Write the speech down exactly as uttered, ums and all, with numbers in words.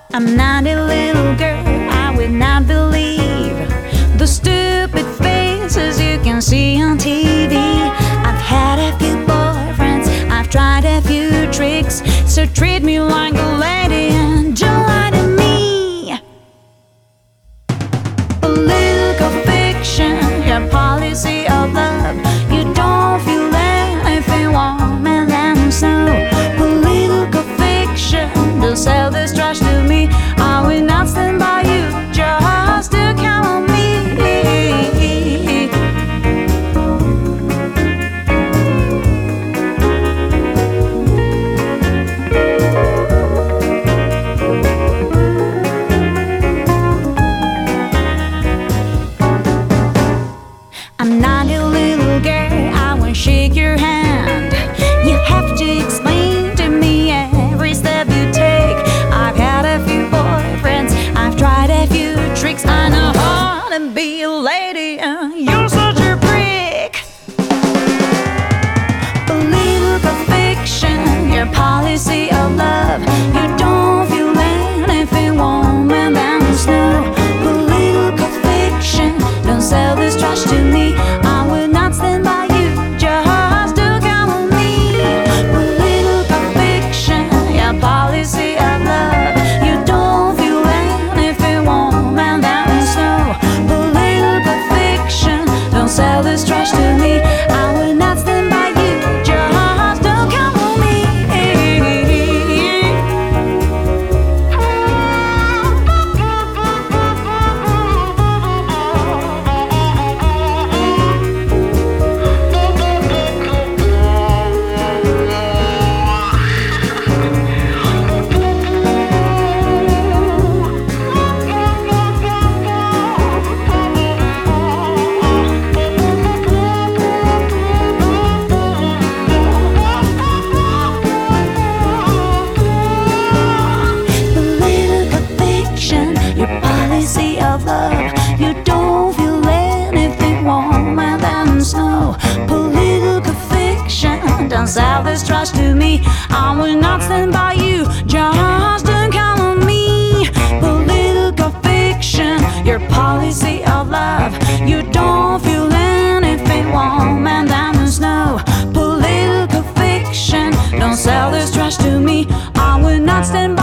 I'm not a little girl, I will not believe the stupid faces you can see on T V. I've had a few boyfriends, I've tried a few tricks, so treat me like a lady and don't lie to me. Political fiction, your policy of love, you don't feel anything warm and then snow. Political fiction, don't sell this trash to me. I will not stand by you just to count on me. I'm not a little girl, I won't shake your hand. You have to explain to me every step you take. I've had a few boyfriends, I've tried a few tricks. I know how to be a lady, and you're such a prick. Political fiction, your policy of love, you don't feel anything warm and then snow. Political fiction, don't sell this trash to me. I will not stand by you just to count on me. Political fiction, your policy of love, you don't feel anything warm and then snow. Political fiction, don't sell this trash to me. I will not stand by you just to count on me. Policy of love, you don't feel anything warmer than snow. Political fiction, don't sell this trash to me. I will not stand by you just to count on me. Political fiction, your policy of love, you don't feel anything warmer than snow. Political fiction, don't sell this trash to me. I will not stand by